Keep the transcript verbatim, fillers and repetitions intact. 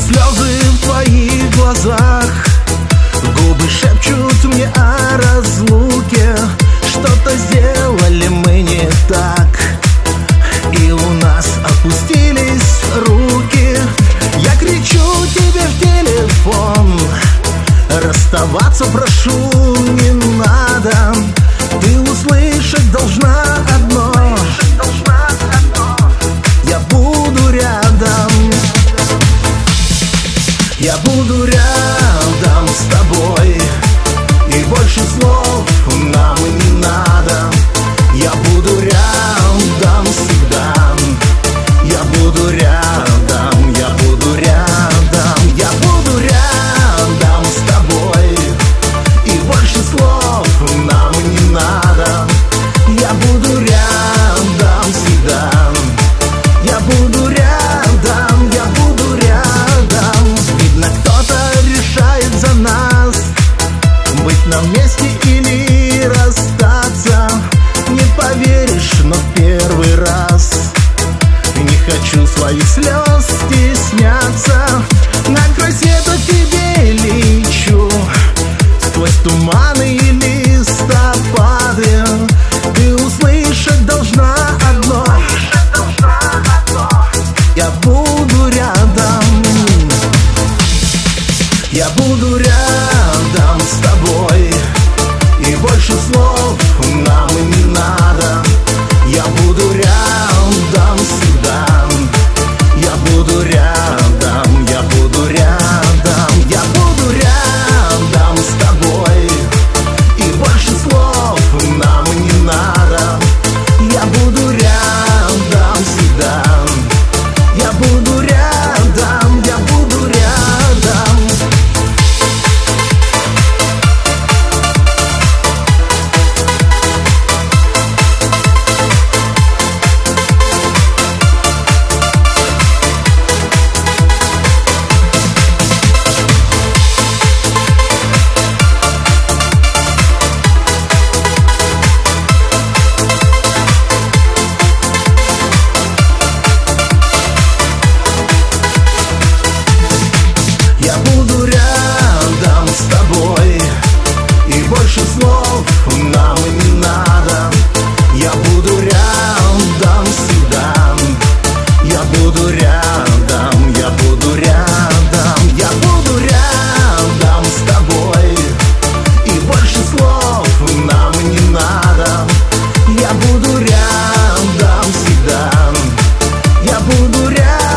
слезы в твоих глазах, губы шепчут мне о разлуке. Что-то сделали мы не так, и у нас опустились руки. Я кричу тебе в телефон, расставаться прошу не надо. Ты услышать должна одно: я буду рядом. Я буду рядом с тобой, и больше слов нам не надо. Я буду рядом всегда. Я буду рядом, я буду рядом. Я буду рядом с тобой, и больше слов нам не надо. Я буду рядом всегда. Я буду рядом, я буду рядом. Видно, кто-то решает за нас быть нам вместе или расстаться. Не поверишь, но в первый раз не хочу своих слез стесняться. Накрой света тебе лечу сквозь туманы и листопады. Ты услышать должна одно: я буду рядом. Я буду рядом с тобой, и больше слов нам не надо. Я буду рядом всегда. Я буду рядом, я буду рядом. Я буду рядом с тобой, и больше слов нам не надо. Я буду рядом всегда. Я буду рядом, я буду рядом. Я буду рядом с тобой, и больше слов нам не надо. Я буду рядом всегда. Я буду рядом, я буду рядом. Я буду рядом с тобой, и больше слов нам не надо. Я буду рядом всегда. Я буду рядом.